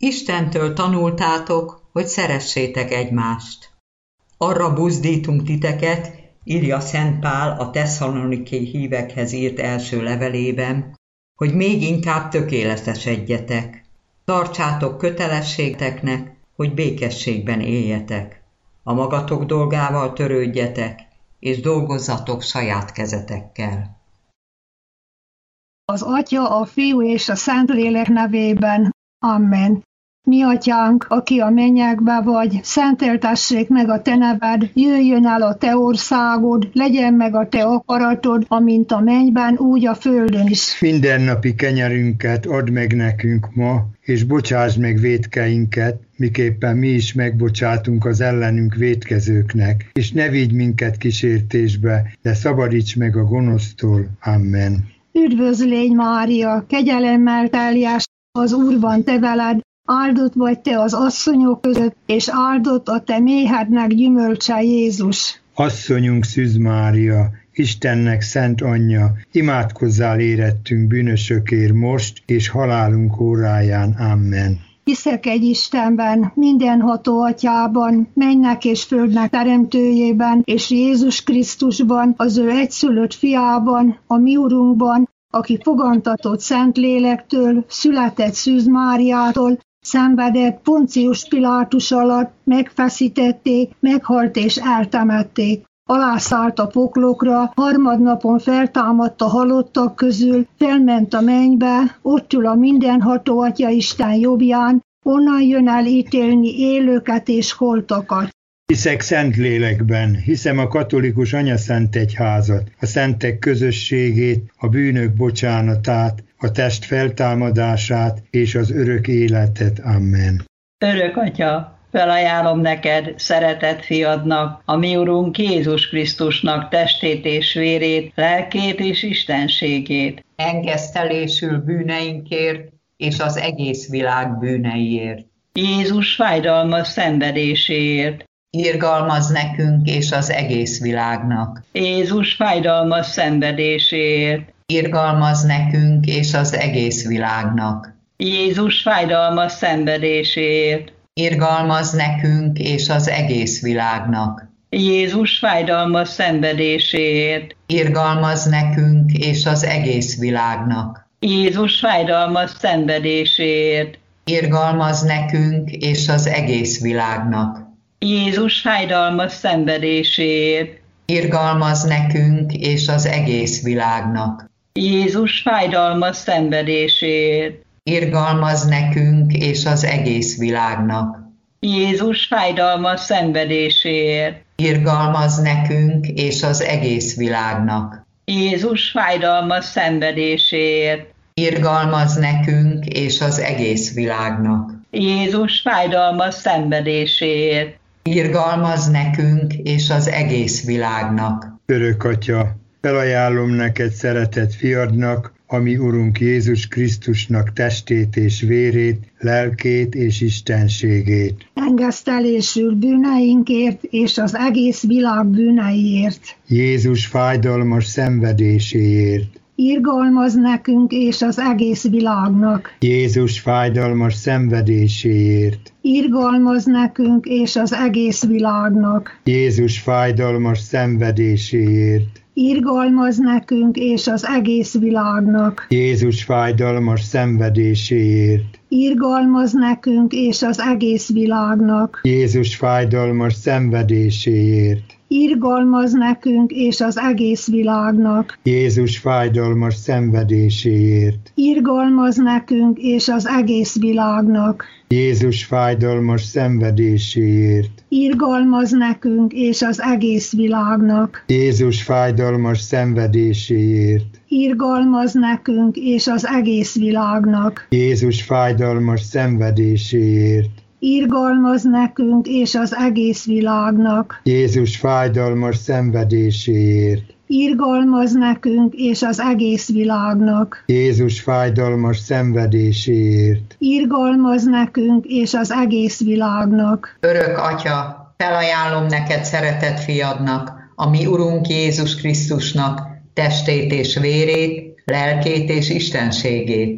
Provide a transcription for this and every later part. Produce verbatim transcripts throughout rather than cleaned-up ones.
Istentől tanultátok, hogy szeressétek egymást. Arra buzdítunk titeket, írja Szent Pál a Tesszalonikai hívekhez írt első levelében, hogy még inkább tökéletesedjetek. Tartsátok kötelességteknek, hogy békességben éljetek. A magatok dolgával törődjetek, és dolgozzatok saját kezetekkel. Az Atya, a Fiú és a Szentlélek nevében. Amen. Mi atyánk, aki a mennyekben vagy, szenteltessék meg a te neved, jöjjön el a te országod, legyen meg a te akaratod, amint a mennyben, úgy a földön is. Mindennapi kenyerünket add meg nekünk ma, és bocsásd meg vétkeinket, miképpen mi is megbocsátunk az ellenünk vétkezőknek, és ne vigy minket kísértésbe, de szabadíts meg a gonosztól. Amen. Üdvözl légy, Mária, kegyelemmel teljes, az Úr van te veled, áldott vagy te az asszonyok között, és áldott a te méhednek gyümölcse, Jézus. Asszonyunk Szűz Mária, Istennek szent anyja, imádkozzál érettünk bűnösökért most, és halálunk óráján. Amen. Hiszek egy Istenben, mindenható Atyában, mennek és földnek teremtőjében, és Jézus Krisztusban, az ő egyszülött fiában, a mi Urunkban, aki fogantatott Szentlélektől, született Szűz Máriától, szenvedett Poncius Pilátus alatt, megfeszítették, meghalt és eltemették. Alászállt a poklokra, harmadnapon feltámadt a halottak közül, felment a mennybe, ott ül a mindenható Atya Isten jobbján, onnan jön el ítélni élőket és holtakat. Hiszek Szentlélekben, hiszem a katolikus anyaszent egyházat, a szentek közösségét, a bűnök bocsánatát, a test feltámadását és az örök életet. Amen. Örök Atya, felajánlom neked, szeretett fiadnak, a mi Urunk Jézus Krisztusnak testét és vérét, lelkét és istenségét. Engesztelésül bűneinkért és az egész világ bűneiért. Jézus fájdalmas szenvedéséért. Irgalmaz nekünk és az egész világnak. Jézus fájdalmas szenvedéséért. Irgalmaz nekünk és az egész világnak. Jézus fájdalmas szenvedéséért. Irgalmaz nekünk és az egész világnak. Jézus fájdalmas szenvedéséért. Irgalmaz nekünk és az egész világnak. Jézus fájdalmas szenvedéséért. Irgalmaz nekünk és az egész világnak. Jézus fájdalmas szenvedéséért. Irgalmaz nekünk és az egész világnak. Jézus fájdalmas szenvedéséért. Irgalmaz nekünk és az egész világnak. Jézus fájdalmas szenvedéséért. Irgalmaz nekünk és az egész világnak. Jézus fájdalmas szenvedéséért. Irgalmaz nekünk és az egész világnak. Jézus fájdalmas szenvedéséért. Irgalmaz nekünk és az egész világnak. Örök Atya, felajánlom neked szeretett fiadnak, a mi Urunk Jézus Krisztusnak testét és vérét, lelkét és istenségét. Engesztelésül bűneinkért és az egész világ bűneiért. Jézus fájdalmas szenvedéséért. Irgalmaz nekünk és az egész világnak. Jézus fájdalmas szenvedéséért. Irgalmaz nekünk és az egész világnak. Jézus fájdalmas szenvedéséért. Irgalmaz nekünk és az egész világnak. Jézus fájdalmas szenvedéséért. Irgalmaz nekünk és az egész világnak. Jézus fájdalmas szenvedéséért. Irgalmaz nekünk és az egész világnak. Jézus fájdalmas szenvedéséért. Irgalmaz nekünk és az egész világnak. Jézus fájdalmas szenvedéséért. Irgalmaz nekünk és az egész világnak. Jézus fájdalmas szenvedéséért. Irgalmaz nekünk és az egész világnak. Jézus fájdalmas szenvedéséért. Irgalmaz nekünk és az egész világnak. Jézus fájdalmas szenvedéséért. Irgalmaz nekünk és az egész világnak. Jézus fájdalmas szenvedéséért. Irgalmaz nekünk és az egész világnak. Örök Atya, felajánlom neked szeretett fiadnak, a mi Urunk Jézus Krisztusnak testét és vérét, lelkét és istenségét.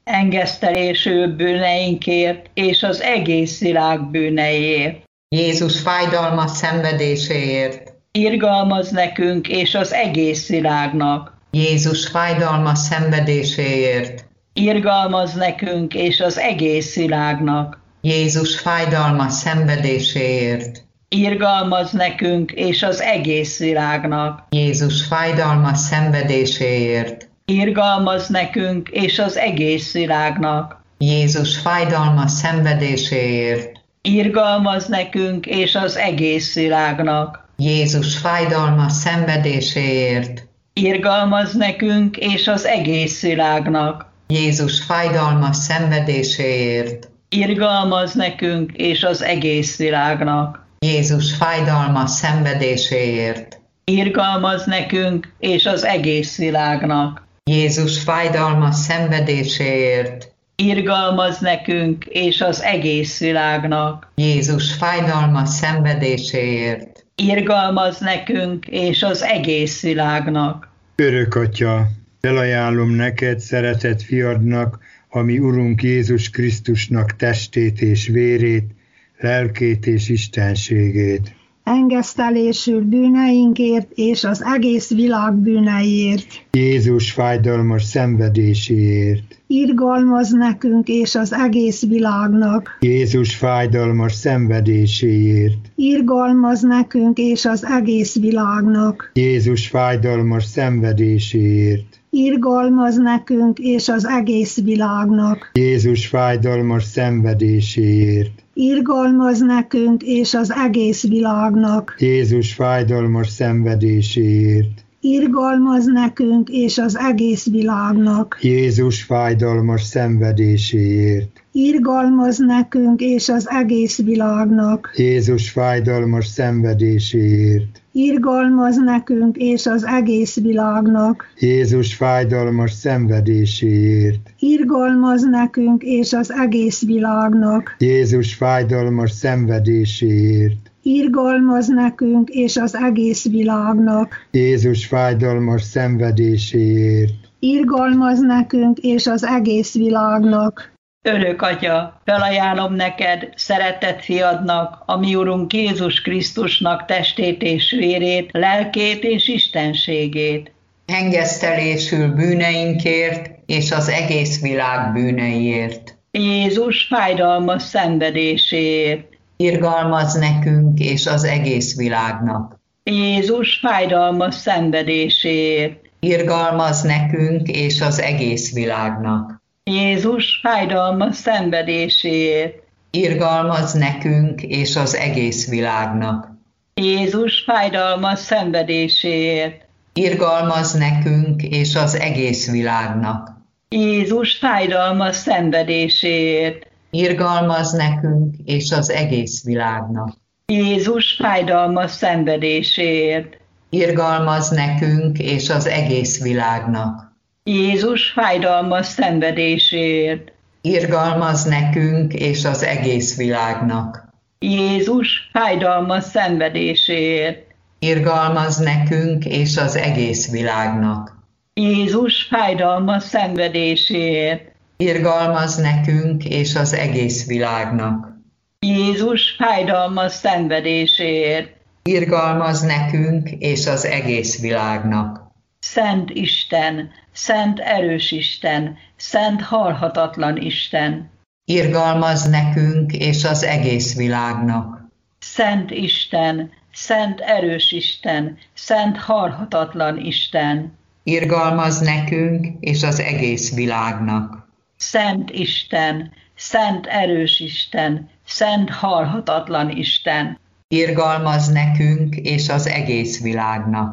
engesztelésül bűneinkért és az egész világ bűneiért. Jézus fájdalmas szenvedéséért. Irgalmaz nekünk és az egész világnak. Jézus fájdalmas szenvedéséért. Irgalmaz nekünk és az egész világnak. Jézus fájdalmas szenvedéséért. Irgalmaz nekünk és az egész világnak. Jézus fájdalmas szenvedéséért. Irgalmaz nekünk és az egész világnak. Jézus fájdalmas szenvedéséért. Irgalmaz nekünk és az egész világnak. Jézus fájdalmas szenvedéséért. Irgalmaz nekünk és az egész világnak. Jézus fájdalmas szenvedéséért. Irgalmaz nekünk és az egész világnak. Jézus fájdalmas szenvedéséért. Irgalmaz nekünk és az egész világnak. Jézus fájdalmas szenvedéséért. Irgalmaz nekünk és az egész világnak. Jézus fájdalmas szenvedéséért. Irgalmaz nekünk és az egész világnak. Örök Atya, felajánlom neked, szeretett fiadnak, a mi Urunk Jézus Krisztusnak testét és vérét, lelkét és istenségét. Engesztelésül bűneinkért és az egész világ bűneiért. Jézus fájdalmas szenvedéséért. Irgalmaz nekünk és az egész világnak. Jézus fájdalmas szenvedéséért. Irgalmaz nekünk és az egész világnak. Jézus fájdalmas szenvedéséért. Irgalmaz nekünk és az egész világnak. Jézus fájdalmas szenvedéséért. Irgalmaz nekünk és az egész világnak. Jézus fájdalmas szenvedéséért. Irgalmaz nekünk és az egész világnak. Jézus fájdalmas szenvedéséért. Irgalmaz nekünk és az egész világnak. Jézus fájdalmas szenvedéséért. Irgalmaz nekünk és az egész világnak. Jézus fájdalmas szenvedéséért. Irgalmaz nekünk és az egész világnak. Jézus fájdalmas szenvedéséért. Irgalmaz nekünk és az egész világnak. Jézus fájdalmas szenvedéséért. Irgalmaz nekünk és az egész világnak. Örök Atya, felajánlom neked, szeretett fiadnak, a mi Urunk Jézus Krisztusnak testét és vérét, lelkét és istenségét. Engesztelésül bűneinkért és az egész világ bűneiért. Jézus fájdalmas szenvedéséért. Irgalmaz nekünk és az egész világnak. Jézus fájdalmas szenvedéséért. Irgalmaz nekünk és az egész világnak. Jézus fájdalmas szenvedéséért. Irgalmaz nekünk és az egész világnak. Jézus fájdalmas szenvedéséért. Irgalmaz nekünk és az egész világnak. Jézus fájdalmas szenvedéséért. Irgalmaz nekünk és az egész világnak. Jézus fájdalmas szenvedéséért. Irgalmaz nekünk és az egész világnak. Jézus fájdalmas szenvedéséért. Irgalmaz nekünk és az egész világnak. Jézus fájdalmas szenvedéséért. Irgalmaz nekünk és az egész világnak. Jézus fájdalmas szenvedéséért. Irgalmaz nekünk és az egész világnak. Jézus fájdalmas szenvedéséért. Irgalmaz nekünk és az egész világnak. Szent Isten, szent erős Isten, szent halhatatlan Isten. Irgalmaz nekünk és az egész világnak. Szent Isten, szent erős Isten, szent halhatatlan Isten. Irgalmaz nekünk és az egész világnak. Szent Isten, szent erős Isten, szent halhatatlan Isten. Irgalmaz nekünk és az egész világnak.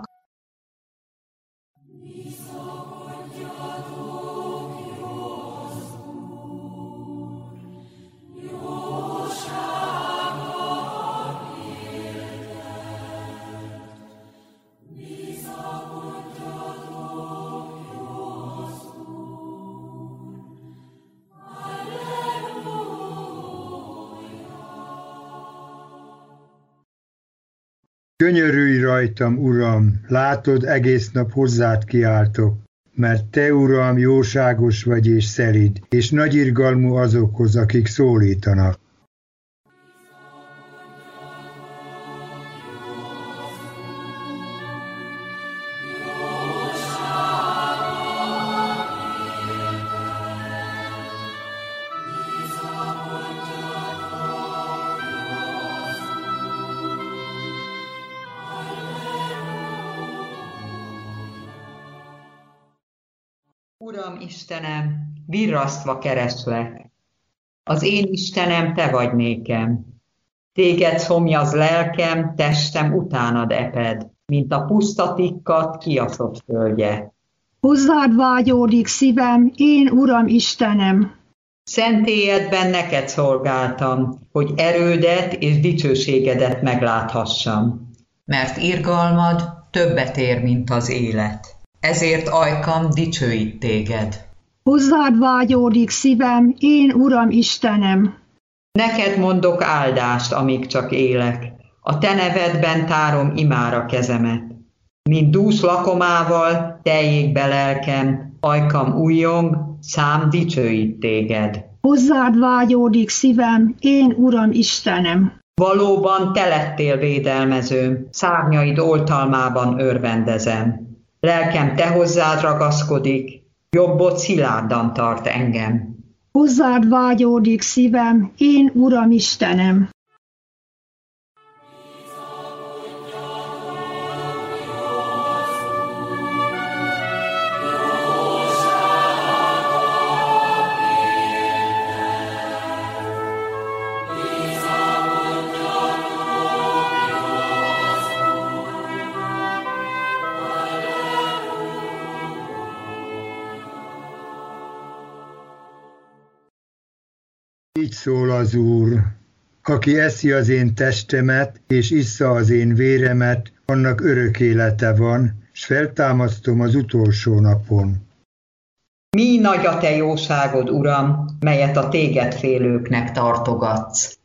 Könyörülj rajtam, Uram, látod, egész nap hozzád kiáltok. mert Te, Uram, jóságos vagy és szelíd, és nagy irgalmú azokhoz, akik szólítanak. Uram Istenem, virrasztva kereslek. Az én Istenem, Te vagy nékem. Téged szomjaz lelkem, testem utánad eped, mint a puszta tikkat kiaszott földje. Hozzád vágyódik szívem, én Uram Istenem. Szentélyedben neked szolgáltam, hogy erődet és dicsőségedet megláthassam. Mert irgalmad többet ér, mint az élet. Ezért ajkam dicsőít téged. Hozzád vágyódik szívem, én Uram Istenem. Neked mondok áldást, amíg csak élek. A te nevedben tárom imára kezemet. Mint dúsz lakomával teljék be lelkem, ajkam újjong, szám dicsőít téged. Hozzád vágyódik szívem, én Uram Istenem. Valóban te lettél védelmezőm, szárnyaid oltalmában örvendezem. Lelkem te hozzád ragaszkodik, jobbod szilárdan tart engem. Hozzád vágyódik szívem, én Uram Istenem. Így szól az Úr, aki eszi az én testemet, és issza az én véremet, annak örök élete van, s feltámasztom az utolsó napon. Mi nagy a te jóságod, Uram, melyet a téged félőknek tartogatsz.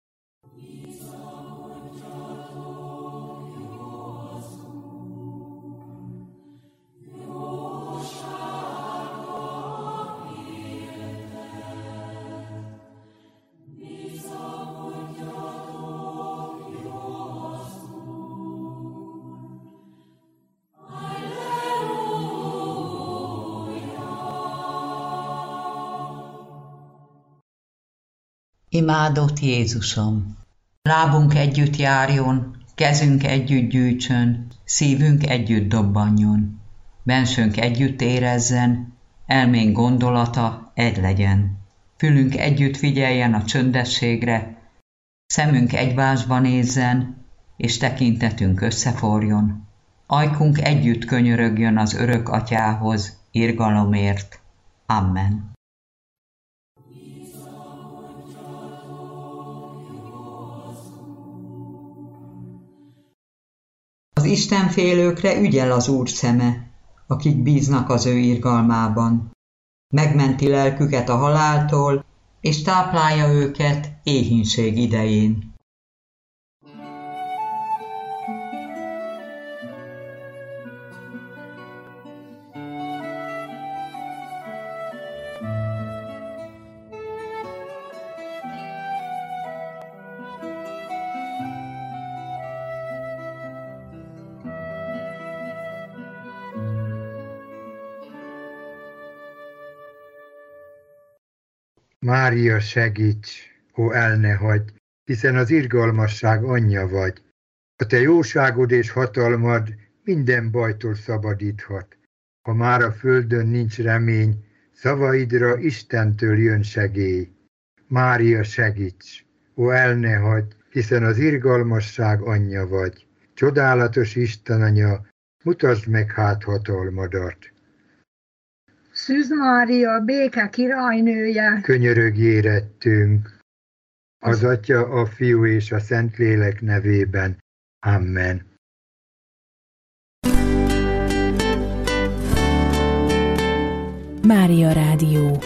Imádott Jézusom! Lábunk együtt járjon, kezünk együtt gyűjtsön, szívünk együtt dobbanjon. Bensőnk együtt érezzen, elménk gondolata egy legyen. Fülünk együtt figyeljen a csöndességre, szemünk egymásba nézzen, és tekintetünk összeforjon. Ajkunk együtt könyörögjön az örök Atyához, irgalomért. Amen. Az istenfélőkre ügyel az Úr szeme, akik bíznak az ő irgalmában. Megmenti lelküket a haláltól, és táplálja őket éhínség idején. Mária, segíts, ó el ne hagyj, hiszen az irgalmasság anyja vagy. A te jóságod és hatalmad minden bajtól szabadíthat. Ha már a földön nincs remény, szavaidra Istentől jön segély. Mária, segíts, ó el ne hagyj, hiszen az irgalmasság anyja vagy. Csodálatos Istenanya, mutasd meg hát hatalmadat. Szűz Mária, béke királynője, Könyörögj érettünk, az Atya, a Fiú és a Szentlélek nevében. Amen. Mária Rádió.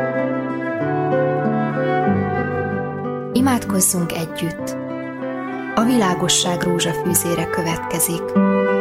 Imádkozzunk együtt. a világosság rózsafűzére következik.